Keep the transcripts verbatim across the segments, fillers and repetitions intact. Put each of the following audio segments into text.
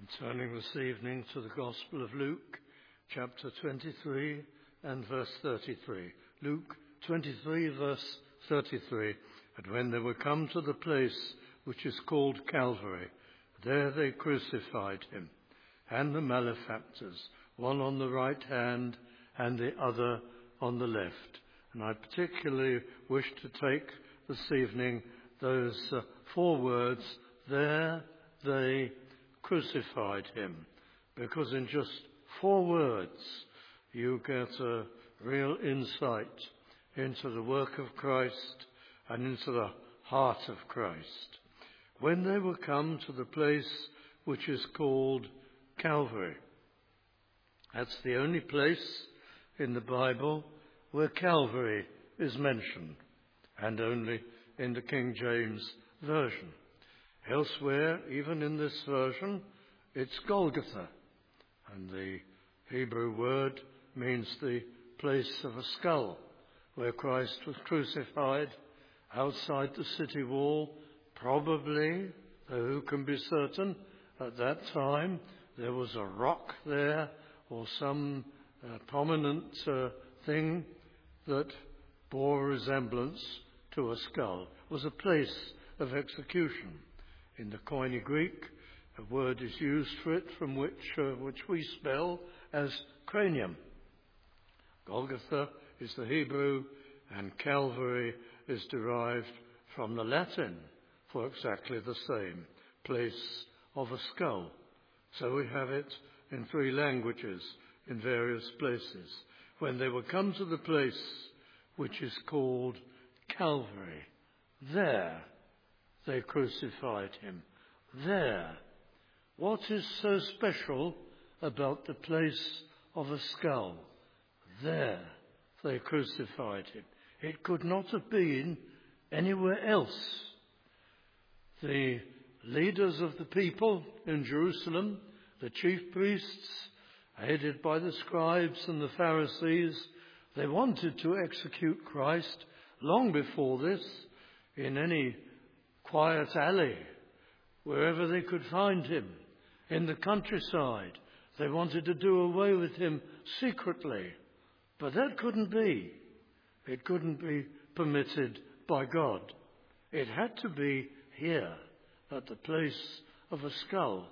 Turning this evening to the Gospel of Luke, chapter twenty-three and verse thirty-three. Luke twenty-three, verse thirty-three. And when they were come to the place which is called Calvary, there they crucified him, and the malefactors, one on the right hand and the other on the left. And I particularly wish to take this evening those uh, four words, there they crucified him, because in just four words you get a real insight into the work of Christ and into the heart of Christ. When they were come to the place which is called Calvary, that's the only place in the Bible where Calvary is mentioned, and only in the King James Version. Elsewhere, even in this version, it's Golgotha, and the Hebrew word means the place of a skull, where Christ was crucified outside the city wall. Probably, though who can be certain, at that time there was a rock there or some uh, prominent uh, thing that bore resemblance to a skull. It was a place of execution. In the Koine Greek, a word is used for it from which uh, which we spell as cranium. Golgotha is the Hebrew, and Calvary is derived from the Latin for exactly the same, place of a skull. So we have it in three languages in various places. When they were come to the place which is called Calvary, there they crucified him. There. What is so special about the place of a skull? There they crucified him. It could not have been anywhere else. The leaders of the people in Jerusalem, the chief priests, aided by the scribes and the Pharisees, they wanted to execute Christ long before this in any quiet alley, wherever they could find him, in the countryside. They wanted to do away with him secretly, but that couldn't be. It couldn't be permitted by God. It had to be here, at the place of a skull,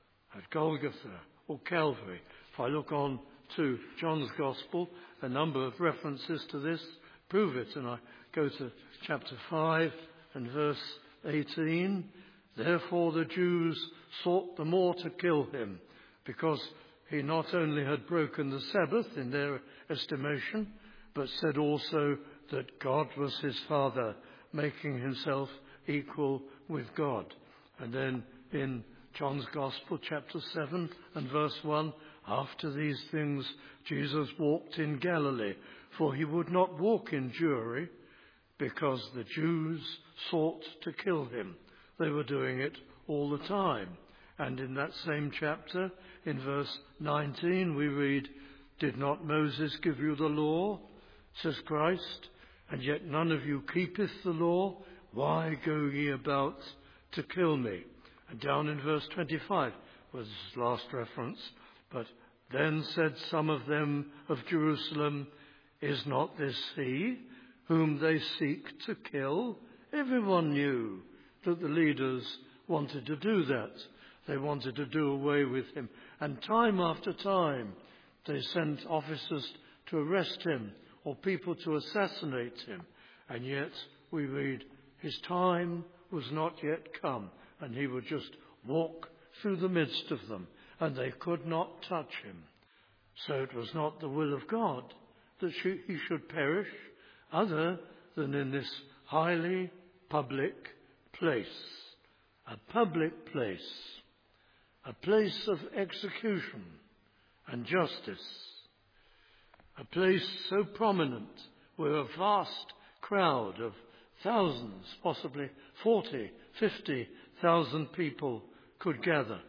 at Golgotha or Calvary. If I look on to John's Gospel, a number of references to this prove it, and I go to chapter five and verse eighteen. Therefore the Jews sought the more to kill him, because he not only had broken the Sabbath in their estimation, but said also that God was his Father, making himself equal with God. And then in John's Gospel, chapter seven and verse one, after these things Jesus walked in Galilee, for he would not walk in Jewry, because the Jews sought to kill him. They were doing it all the time. And in that same chapter, in verse nineteen, we read, Did not Moses give you the law, says Christ, and yet none of you keepeth the law? Why go ye about to kill me? And down in verse twenty-five was his last reference. But then said some of them of Jerusalem, Is not this he whom they seek to kill? Everyone knew that the leaders wanted to do that. They wanted to do away with him. And time after time, they sent officers to arrest him or people to assassinate him. And yet, we read, his time was not yet come, and he would just walk through the midst of them, and they could not touch him. So it was not the will of God that he should perish, other than in this highly public place. A public place. A place of execution and justice. A place so prominent where a vast crowd of thousands, possibly forty, fifty thousand people could gather.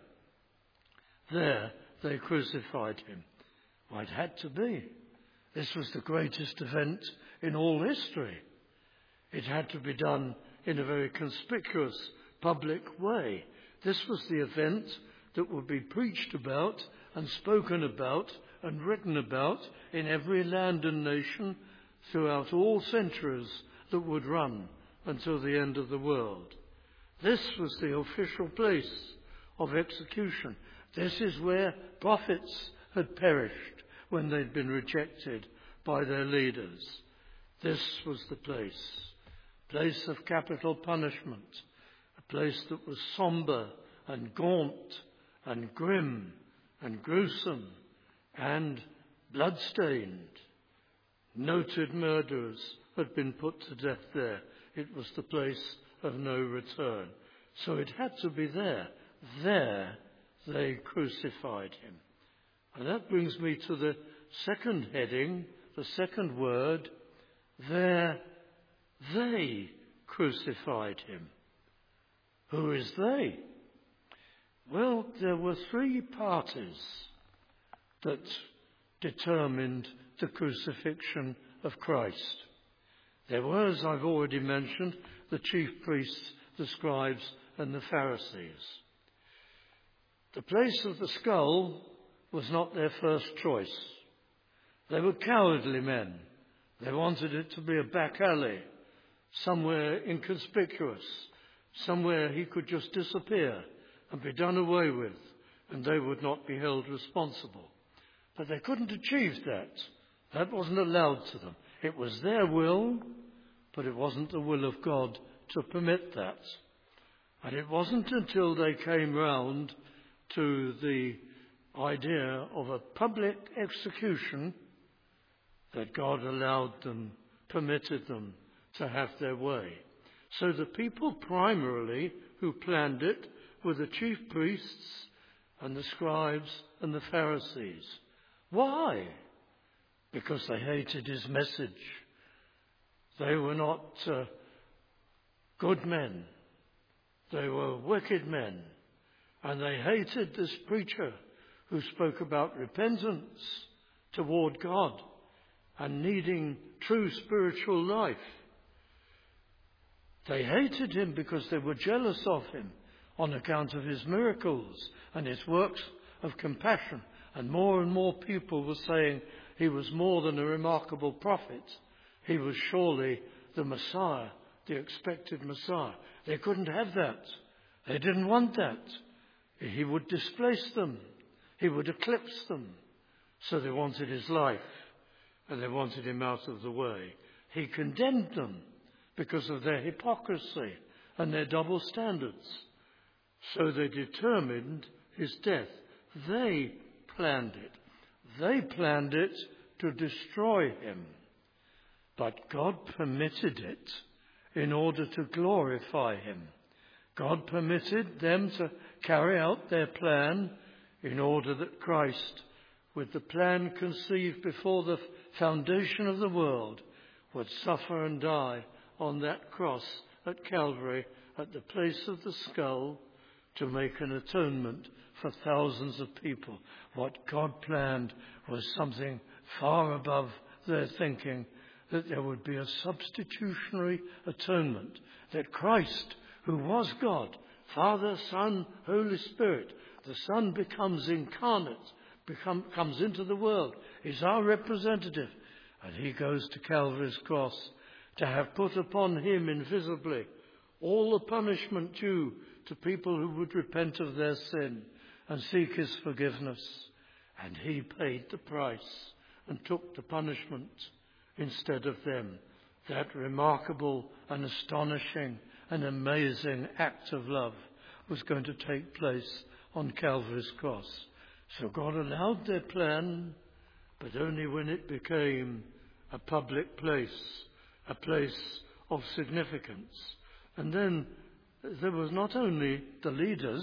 There they crucified him. Well, it had to be. This was the greatest event in all history. It had to be done in a very conspicuous, public way. This was the event that would be preached about and spoken about and written about in every land and nation throughout all centuries that would run until the end of the world. This was the official place of execution. This is where prophets had perished when they'd been rejected by their leaders. This was the place, place of capital punishment, a place that was somber and gaunt and grim and gruesome and blood-stained. Noted murderers had been put to death there. It was the place of no return. So it had to be there. There they crucified him. And that brings me to the second heading, the second word. There they crucified him. Who is they? Well, there were three parties that determined the crucifixion of Christ. There were, as I've already mentioned, the chief priests, the scribes, and the Pharisees. The place of the skull was not their first choice. They were cowardly men. They wanted it to be a back alley, somewhere inconspicuous, somewhere he could just disappear and be done away with, and they would not be held responsible. But they couldn't achieve that. That wasn't allowed to them. It was their will, but it wasn't the will of God to permit that. And it wasn't until they came round to the idea of a public execution that God allowed them, permitted them to have their way. So the people primarily who planned it were the chief priests and the scribes and the Pharisees. Why? Because they hated his message. They were not uh, good men. They were wicked men. And they hated this preacher who spoke about repentance toward God and needing true spiritual life. They hated him because they were jealous of him on account of his miracles and his works of compassion. And more and more people were saying he was more than a remarkable prophet. He was surely the Messiah, the expected Messiah. They couldn't have that. They didn't want that. He would displace them. He would eclipse them. So they wanted his life, and they wanted him out of the way. He condemned them because of their hypocrisy and their double standards. So they determined his death. They planned it. They planned it to destroy him. But God permitted it in order to glorify him. God permitted them to carry out their plan in order that Christ, with the plan conceived before the foundation of the world, would suffer and die on that cross at Calvary at the place of the skull to make an atonement for thousands of people. What God planned was something far above their thinking, that there would be a substitutionary atonement, that Christ, who was God, Father, Son, Holy Spirit, the Son becomes incarnate, become, comes into the world, is our representative, and he goes to Calvary's cross to have put upon him invisibly all the punishment due to people who would repent of their sin and seek his forgiveness. And he paid the price and took the punishment instead of them. That remarkable and astonishing and amazing act of love was going to take place on Calvary's cross. So God allowed their plan, but only when it became a public place, a place of significance. And then there was not only the leaders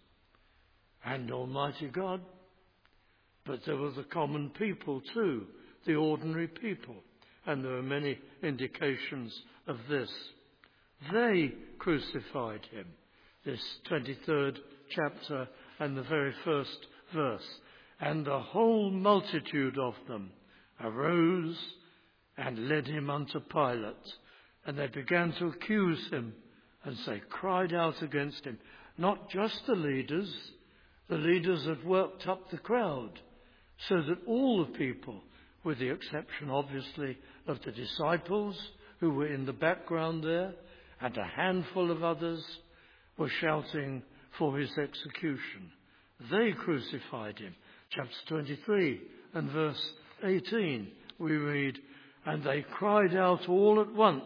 and Almighty God, but there were the common people too, the ordinary people. And there are many indications of this. They crucified him. This twenty-third chapter and the very first verse. And the whole multitude of them arose and led him unto Pilate. And they began to accuse him, and they cried out against him. Not just the leaders, The leaders had worked up the crowd so that all the people, with the exception obviously of the disciples who were in the background there, and a handful of others, were shouting for his execution. They crucified him. Chapter twenty-three and verse eighteen, we read, "And they cried out all at once,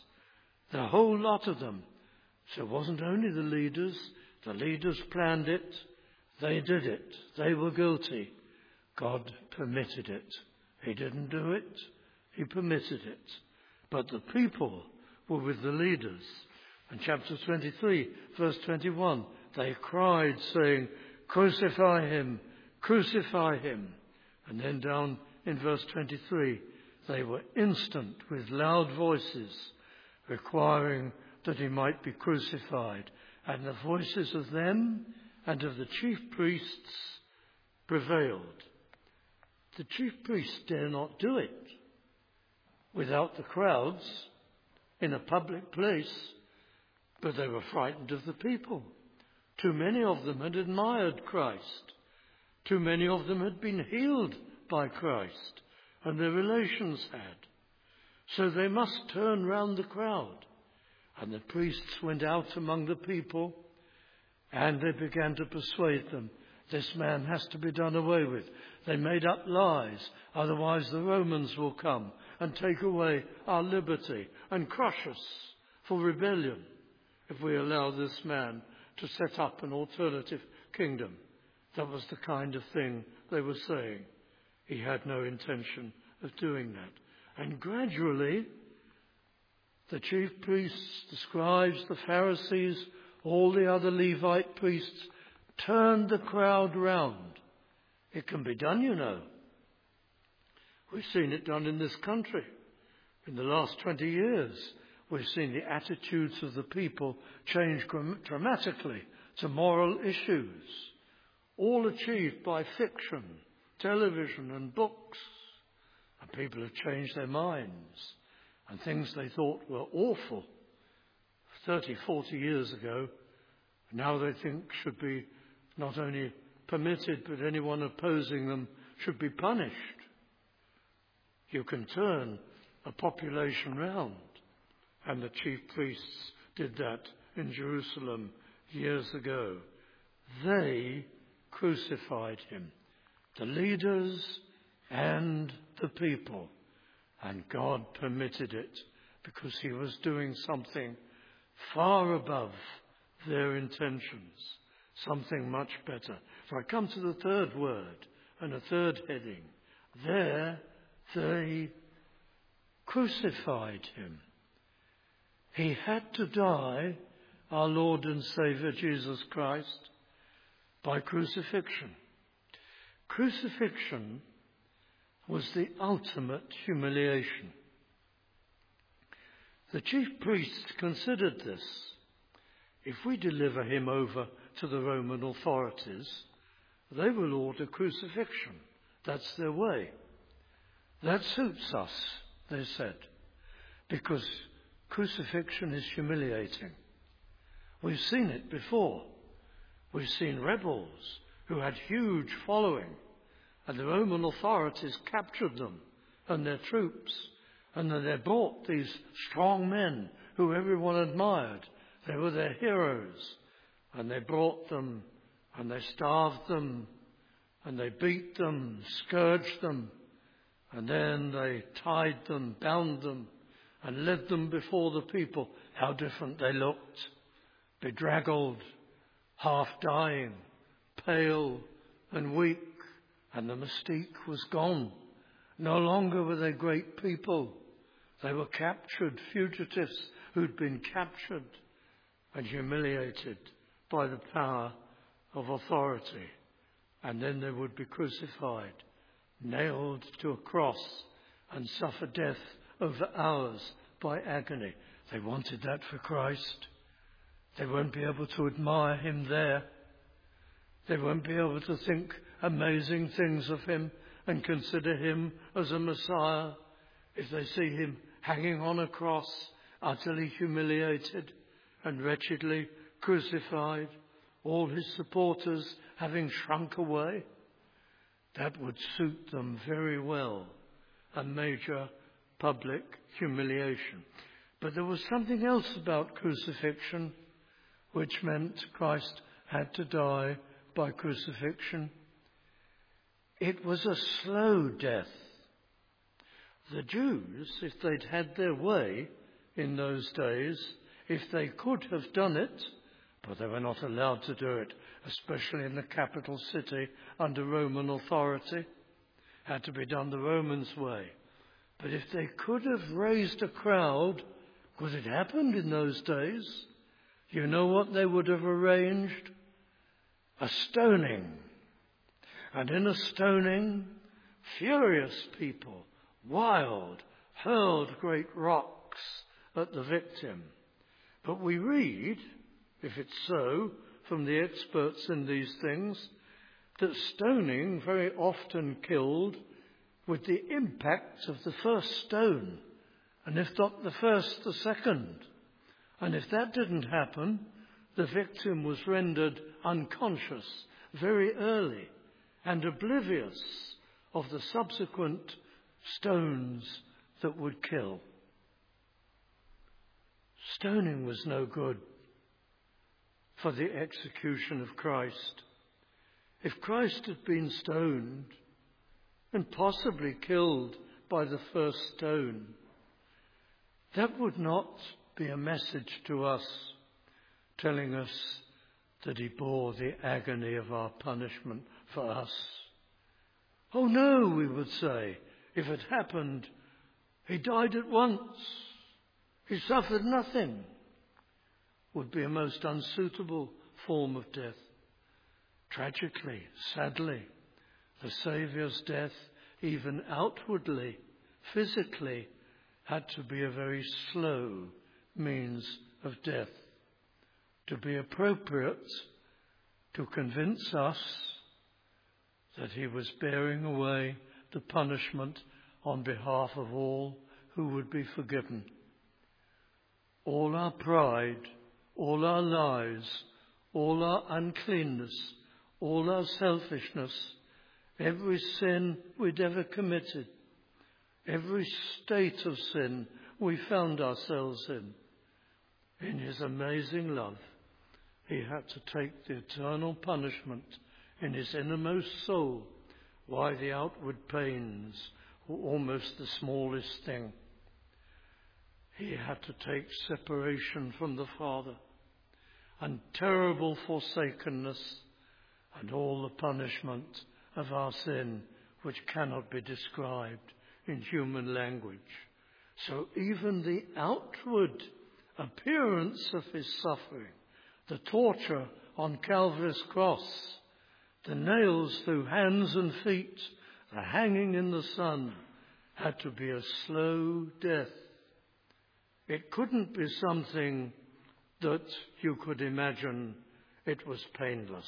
the whole lot of them." So it wasn't only the leaders. The leaders planned it. They did it. They were guilty. God permitted it. He didn't do it. He permitted it. But the people were with the leaders. And chapter twenty-three, verse twenty-one, they cried, saying, "Crucify him, crucify him." And then down in verse twenty-three, they were instant with loud voices, requiring that he might be crucified. And the voices of them and of the chief priests prevailed. The chief priests dare not do it without the crowds in a public place, but they were frightened of the people. Too many of them had admired Christ. Too many of them had been healed by Christ, and their relations had. So they must turn round the crowd. And the priests went out among the people, and they began to persuade them, this man has to be done away with. They made up lies, otherwise the Romans will come and take away our liberty and crush us for rebellion if we allow this man to set up an alternative kingdom. That was the kind of thing they were saying. He had no intention of doing that. And gradually, the chief priests, the scribes, the Pharisees, all the other Levite priests turned the crowd round. It can be done, you know. We've seen it done in this country. In the last twenty years, we've seen the attitudes of the people change dramatically to moral issues, all achieved by fiction, television and books. And people have changed their minds. And things they thought were awful thirty, forty years ago, now they think should be not only permitted, but anyone opposing them should be punished. You can turn a population round. And the chief priests did that in Jerusalem years ago. They crucified him, the leaders and the people. And God permitted it because he was doing something far above their intentions, something much better. So I come to the third word and a third heading. There they crucified him. He had to die, our Lord and Saviour Jesus Christ, by crucifixion. Crucifixion was the ultimate humiliation. The chief priests considered this. If we deliver him over to the Roman authorities, they will order crucifixion. That's their way. That suits us, they said, because crucifixion is humiliating. We've seen it before. We've seen rebels who had huge following, and the Roman authorities captured them and their troops. And then they brought these strong men who everyone admired. They were their heroes. And they brought them and they starved them and they beat them, scourged them. And then they tied them, bound them and led them before the people. How different they looked. Bedraggled, half dying, pale and weak. And the mystique was gone. No longer were they great people. They were captured fugitives who'd been captured and humiliated by the power of authority. And then they would be crucified, nailed to a cross, and suffer death over hours by agony. They wanted that for Christ. They won't be able to admire him there. They won't be able to think amazing things of him and consider him as a Messiah if they see him hanging on a cross, utterly humiliated and wretchedly crucified, all his supporters having shrunk away. That would suit them very well, a major public humiliation. But there was something else about crucifixion, which meant Christ had to die by crucifixion. It was a slow death. The Jews, if they'd had their way in those days, if they could have done it, but they were not allowed to do it, especially in the capital city under Roman authority, had to be done the Romans' way. But if they could have raised a crowd, because it happened in those days, you know what they would have arranged? A stoning. And in a stoning, furious people, wild, hurled great rocks at the victim. But we read, if it's so, from the experts in these things, that stoning very often killed with the impact of the first stone, and if not the first, the second. And if that didn't happen, the victim was rendered unconscious very early and oblivious of the subsequent stones that would kill. Stoning was no good for the execution of Christ. If Christ had been stoned and possibly killed by the first stone, that would not be a message to us telling us that he bore the agony of our punishment for us. Oh no, we would say, if it happened, he died at once. He suffered nothing. Would be a most unsuitable form of death. Tragically, sadly, the Saviour's death, even outwardly, physically, had to be a very slow means of death, to be appropriate to convince us that he was bearing away the punishment on behalf of all who would be forgiven. All our pride, all our lies, all our uncleanness, all our selfishness, every sin we'd ever committed, every state of sin we found ourselves in, in his amazing love, he had to take the eternal punishment in his innermost soul, why the outward pains were almost the smallest thing. He had to take separation from the Father and terrible forsakenness and all the punishment of our sin, which cannot be described in human language. So even the outward appearance of his suffering, the torture on Calvary's cross, the nails through hands and feet, the hanging in the sun, had to be a slow death. It couldn't be something that you could imagine it was painless.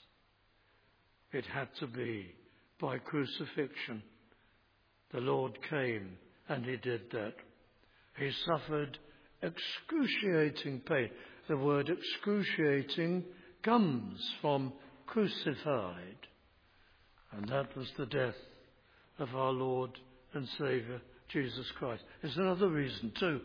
It had to be by crucifixion. The Lord came and he did that. He suffered excruciating pain. The word excruciating comes from crucified. And that was the death of our Lord and Saviour, Jesus Christ. There's another reason too.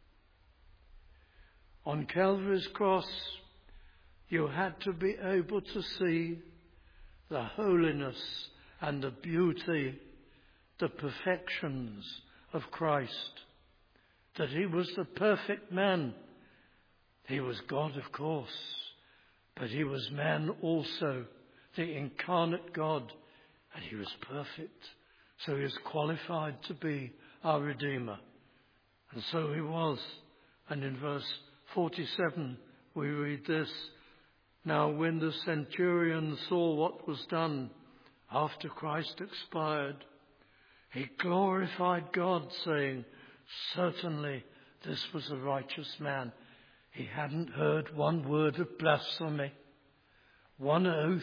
On Calvary's cross, you had to be able to see the holiness and the beauty, the perfections of Christ. That he was the perfect man. He was God, of course, but he was man also, the incarnate God, and he was perfect. So he was qualified to be our Redeemer. And so he was. And in verse forty-seven, we read this: Now when the centurion saw what was done after Christ expired, he glorified God, saying, Certainly this was a righteous man. He hadn't heard one word of blasphemy, one oath,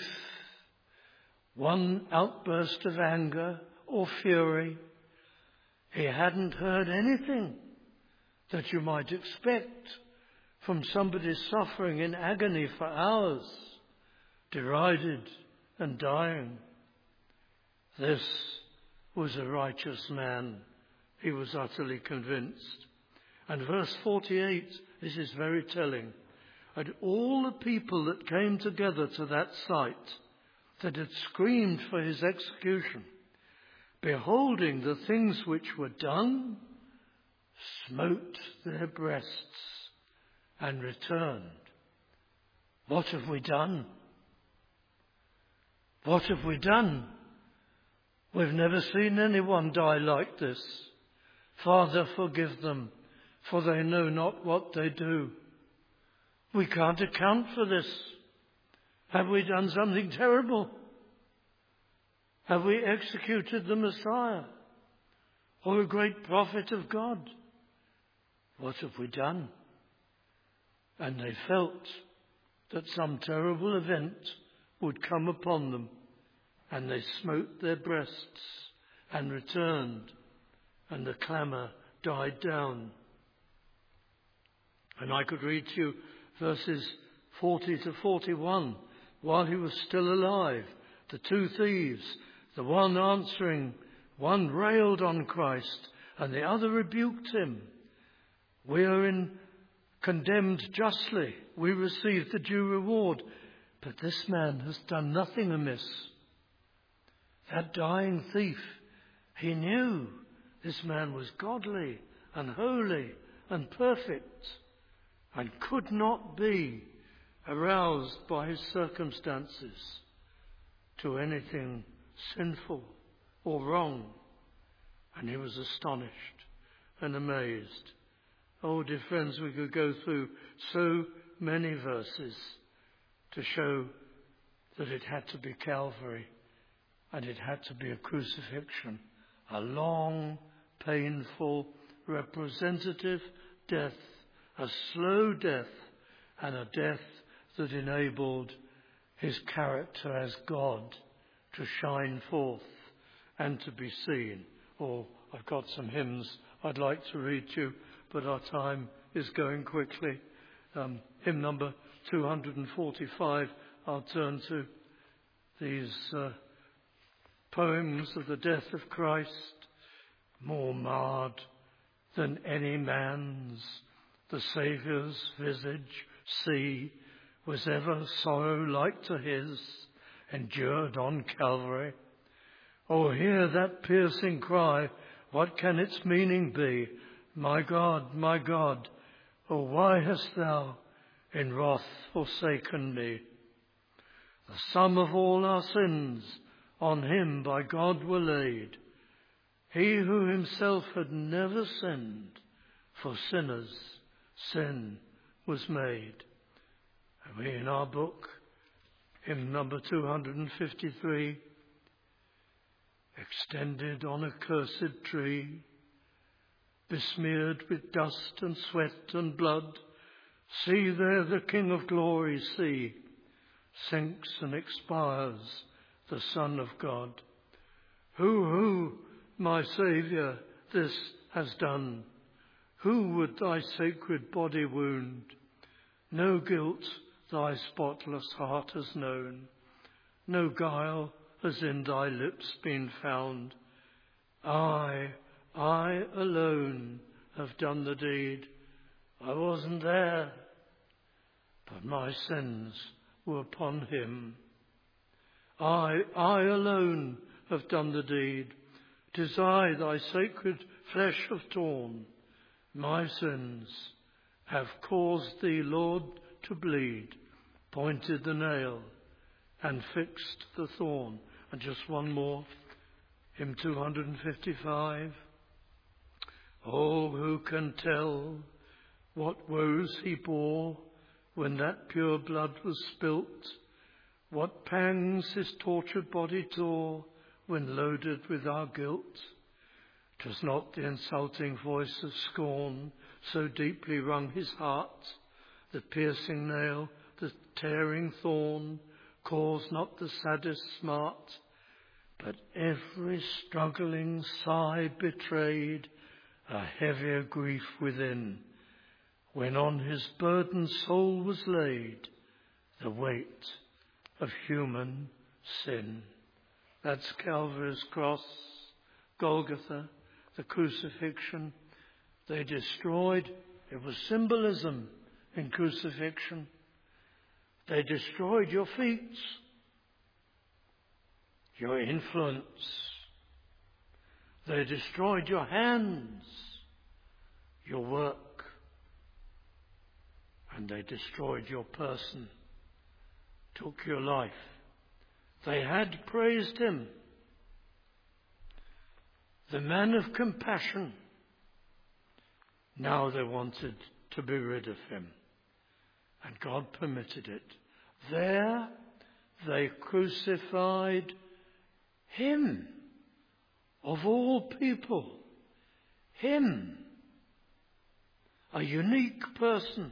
one outburst of anger or fury. He hadn't heard anything that you might expect from somebody suffering in agony for hours derided and dying. This was a righteous man. He was utterly convinced. And verse forty-eight, this is very telling. And all the people that came together to that sight, that had screamed for his execution, beholding the things which were done, smote their breasts and returned. What have we done? What have we done? We've never seen anyone die like this. Father, forgive them, for they know not what they do. We can't account for this. Have we done something terrible? Have we executed the Messiah or a great prophet of God? What have we done? And they felt that some terrible event would come upon them, and they smote their breasts and returned, and the clamour died down. And I could read to you verses forty to forty-one. While he was still alive, the two thieves, the one answering, one railed on Christ and the other rebuked him. We are in condemned justly. We receive the due reward. But this man has done nothing amiss. That dying thief, he knew this man was godly and holy and perfect and could not be aroused by his circumstances to anything sinful or wrong. And he was astonished and amazed. Oh, dear friends, we could go through so many verses to show that it had to be Calvary and it had to be a crucifixion, a long, painful, representative death, a slow death, and a death that enabled his character as God to shine forth and to be seen. Oh, I've got some hymns I'd like to read to you, but our time is going quickly. Um, hymn number two hundred forty-five, I'll turn to these uh, poems of the death of Christ. More marred than any man's, the Saviour's visage see, was ever sorrow like to his, endured on Calvary. Oh, hear that piercing cry, what can its meaning be? My God, my God, oh, why hast thou in wrath forsaken me? The sum of all our sins on him by God were laid. He who himself had never sinned, for sinners sin was made. And we in our book, hymn number two hundred fifty-three, extended on a cursed tree, besmeared with dust and sweat and blood, see there the King of glory, see, sinks and expires the Son of God. Who, who, my Saviour, this has done? Who would thy sacred body wound? No guilt thy spotless heart has known, no guile has in thy lips been found. I, I alone have done the deed. I wasn't there, but my sins were upon him. I, I alone have done the deed. 'Tis I thy sacred flesh have torn. My sins have caused thee, Lord, to bleed, pointed the nail and fixed the thorn. And just one more, hymn two hundred fifty-five. Oh, who can tell what woes he bore when that pure blood was spilt? What pangs his tortured body tore when loaded with our guilt? 'Twas not the insulting voice of scorn so deeply wrung his heart. The piercing nail, the tearing thorn, caused not the saddest smart, but every struggling sigh betrayed a heavier grief within, when on his burdened soul was laid the weight of human sin. That's Calvary's cross, Golgotha, the crucifixion. They destroyed, it was symbolism in crucifixion. They destroyed your feet, your influence. They destroyed your hands, your work. And they destroyed your person, took your life. They had praised him, the man of compassion. Now they wanted to be rid of him, and God permitted it. There they crucified him, of all people, him, a unique person,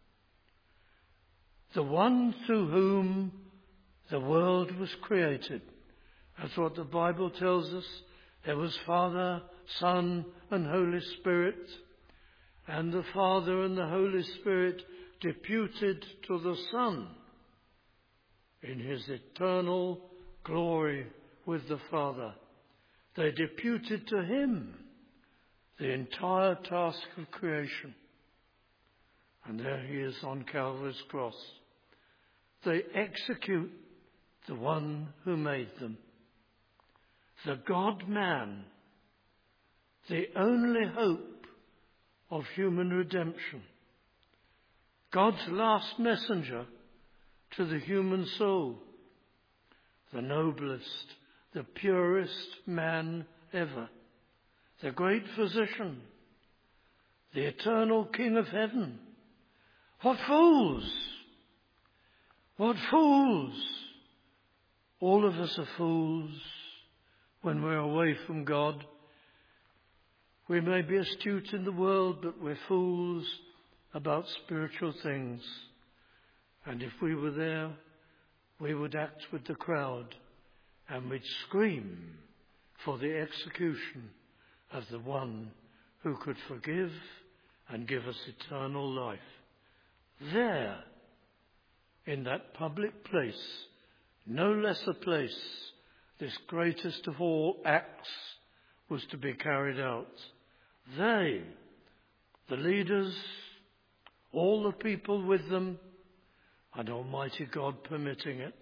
the one through whom the world was created. That's what the Bible tells us. There was Father, Son, and Holy Spirit. And the Father and the Holy Spirit deputed to the Son in his eternal glory with the Father. They deputed to him the entire task of creation. And there he is on Calvary's cross. They execute the one who made them. The God-man, the only hope of human redemption. God's last messenger to the human soul. The noblest, the purest man ever. The great physician. The eternal King of heaven. What fools! What fools! All of us are fools when we're away from God. We may be astute in the world, but we're fools about spiritual things. And if we were there, we would act with the crowd and we'd scream for the execution of the one who could forgive and give us eternal life. There, in that public place, no lesser place, this greatest of all acts was to be carried out. They, the leaders, all the people with them, and Almighty God permitting it,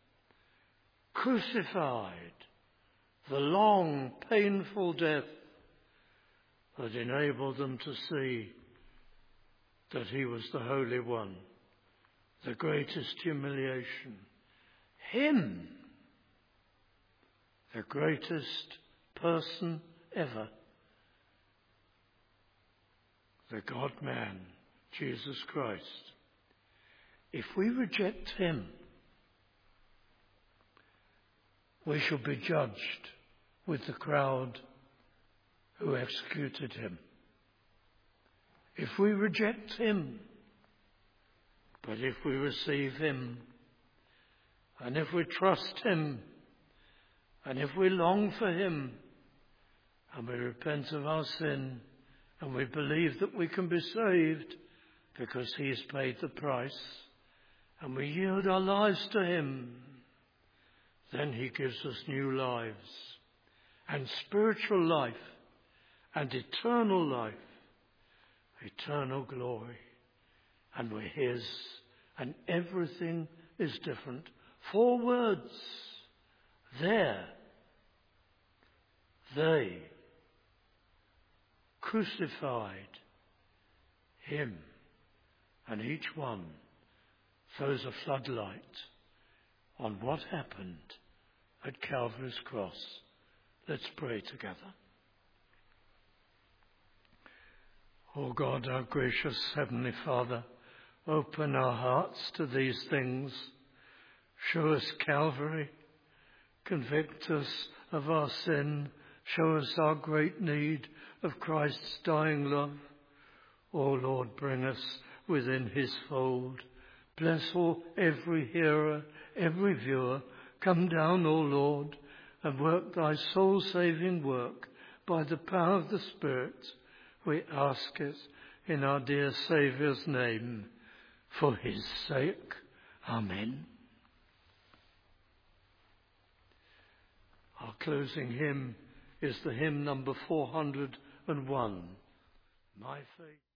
crucified the long, painful death that enabled them to see that he was the Holy One, the greatest humiliation. Him, the greatest person ever, the God-man, Jesus Christ. If we reject him, we shall be judged with the crowd who executed him. If we reject him, but if we receive him, and if we trust him, and if we long for him, and we repent of our sin, and we believe that we can be saved because he has paid the price, and we yield our lives to him, then he gives us new lives, and spiritual life, and eternal life, eternal glory. And we're his, and everything is different. Four words. There. They crucified him. And each one throws a floodlight on what happened at Calvary's cross. Let's pray together. O God, our gracious Heavenly Father, open our hearts to these things. Show us Calvary. Convict us of our sin. Show us our great need of Christ's dying love. O Lord, bring us within his fold. Bless all every hearer, every viewer. Come down, O Lord, and work thy soul-saving work by the power of the Spirit. We ask it in our dear Saviour's name, for his sake. Amen. closing hymn is the hymn number four hundred and one, My Faith.